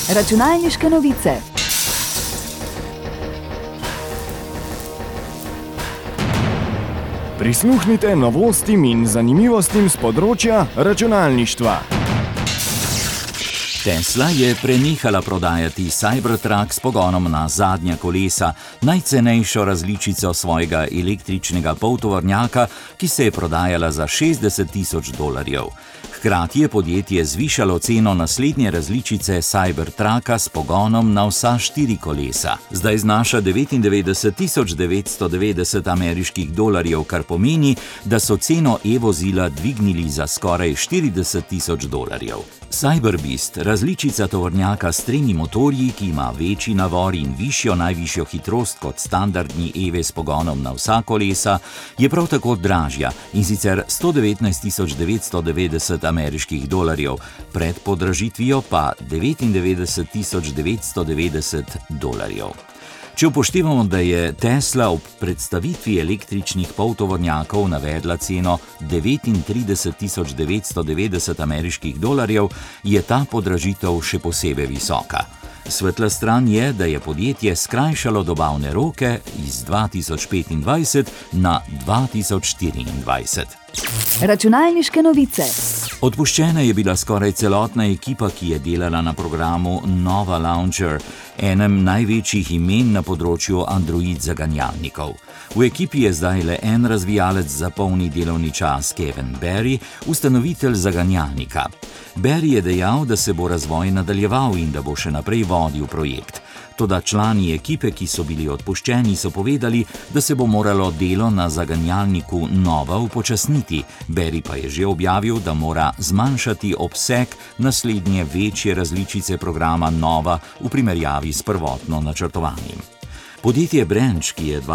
Računalniške novice. Prisluhnite novostim in zanimivostim z področja računalništva. Tesla je prenehala prodajati Cybertruck s pogonom na zadnja kolesa, najcenejšo različico svojega električnega poltovornjaka, ki se je prodajala za $60,000. Hkrati je podjetje zvišalo ceno naslednje različice Cybertrucka s pogonom na vsa 4 kolesa. Zdaj znaša $99,990 ameriških dolarjev, kar pomeni, da so ceno e-vozila dvignili za skoraj $40,000. Cyberbeast, različica tovornjaka s 3 motorji, ki ima večji navor in najvišjo hitrost kot standardni EV s pogonom na vsa kolesa, je prav tako dražja, in sicer $119,990 ameriških dolarjev, pred podražitvijo pa $99,990. Če upoštevamo, da je Tesla ob predstavitvi električnih poltovornjakov navedla ceno $39,990 ameriških dolarjev, je ta podražitev še posebej visoka. Svetla stran je, da je podjetje skrajšalo dobavne roke iz 2025 na 2024. Računalniške novice. Odpuščena je bila skoraj celotna ekipa, ki je delala na programu Nova Launcher, enem največjih imen na področju Android zaganjalnikov. V ekipi je zdaj le en razvijalec za polni delovni čas, Kevin Barry, ustanovitelj zaganjalnika. Barry je dejal, da se bo razvoj nadaljeval in da bo še naprej vodil projekt. Toda člani ekipe, ki so bili odpuščeni, so povedali, da se bo moralo delo na zaganjalniku Nova upočasniti. Barry pa je že objavil, da mora zmanjšati obseg naslednje večje različice programa Nova v primerjavi s prvotno načrtovanim. Podjetje Branch, ki je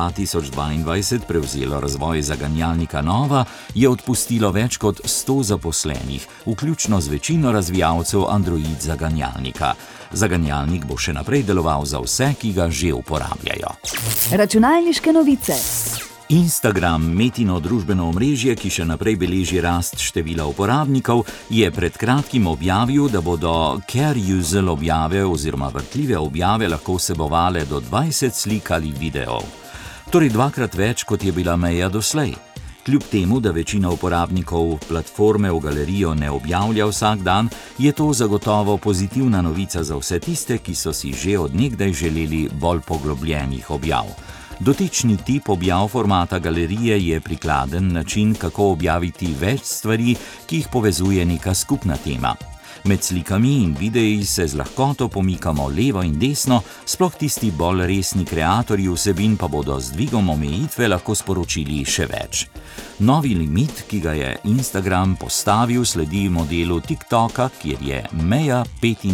2022 prevzelo razvoj zaganjalnika Nova, je odpustilo več kot 100 zaposlenih, vključno z večino razvijalcev Android zaganjalnika. Zaganjalnik bo še naprej deloval za vse, ki ga že uporabljajo. Računalniške novice. Instagram, Metino družbeno omrežje, ki še naprej beleži rast števila uporabnikov, je pred kratkim objavil, da bodo carousel objave oziroma vrtljive objave lahko vsebovale do 20 slik ali videov. Torej 2-krat več, kot je bila meja doslej. Kljub temu, da večina uporabnikov platforme v galerijo ne objavlja vsak dan, je to zagotovo pozitivna novica za vse tiste, ki so si že od nekdaj želeli bolj poglobljenih objav. Dotični tip objav formata galerije je prikladen način, kako objaviti več stvari, ki jih povezuje neka skupna tema. Med slikami in videi se z lahkoto pomikamo levo in desno, sploh tisti bolj resni kreatorji vsebin pa bodo z dvigom omejitve lahko sporočili še več. Novi limit, ki ga je Instagram postavil, sledi modelu TikToka, kjer je meja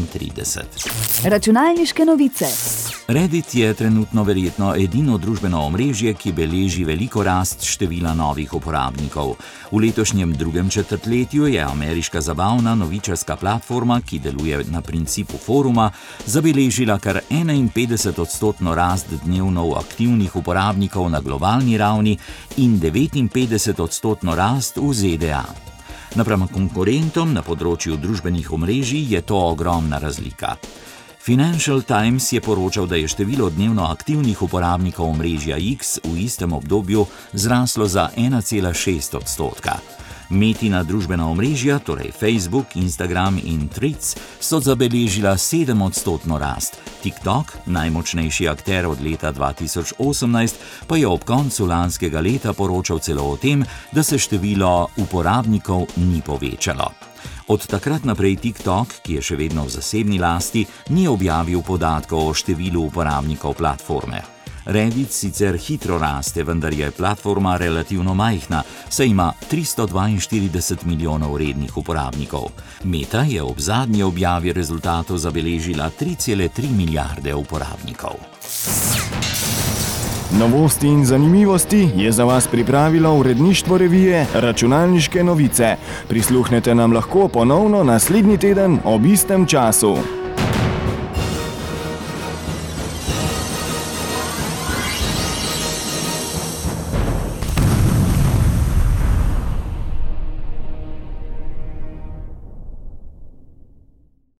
35. Računalniške novice. Reddit je trenutno verjetno edino družbeno omrežje, ki beleži veliko rast števila novih uporabnikov. V letošnjem 2. četrtletju je ameriška zabavna novičarska platforma, ki deluje na principu foruma, zabeležila kar 51% rast dnevno aktivnih uporabnikov na globalni ravni in 59% rast v ZDA. Napram konkurentom na področju družbenih omrežij je to ogromna razlika. Financial Times je poročal, da je število dnevno aktivnih uporabnikov omrežja X v istem obdobju zraslo za 1,6%. Metina družbena omrežja, torej Facebook, Instagram in Threads, so zabeležila 7% rast. TikTok, najmočnejši akter od leta 2018, pa je ob koncu lanskega leta poročal celo o tem, da se število uporabnikov ni povečalo. Od takrat naprej TikTok, ki je še vedno v zasebni lasti, ni objavil podatkov o številu uporabnikov platforme. Reddit sicer hitro raste, vendar je platforma relativno majhna, saj ima 342 milijonov rednih uporabnikov. Meta je ob zadnji objavi rezultatov zabeležila 3,3 milijarde uporabnikov. Novosti in zanimivosti je za vas pripravilo uredništvo revije Računalniške novice. Prisluhnete nam lahko ponovno naslednji teden ob istem času.